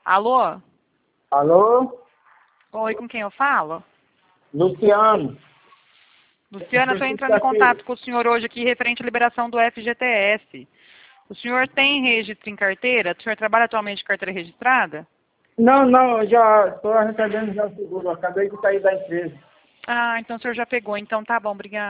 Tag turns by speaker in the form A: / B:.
A: Alô?
B: Alô?
A: Oi, com quem eu falo?
B: Luciano.
A: Luciana, estou entrando em contato com o senhor hoje aqui referente à liberação do FGTS. O senhor tem registro em carteira? O senhor trabalha atualmente de carteira registrada?
B: Não, eu já estou recebendo já o seguro. Eu acabei de sair da empresa.
A: Ah, então o senhor já pegou. Então tá bom, obrigada.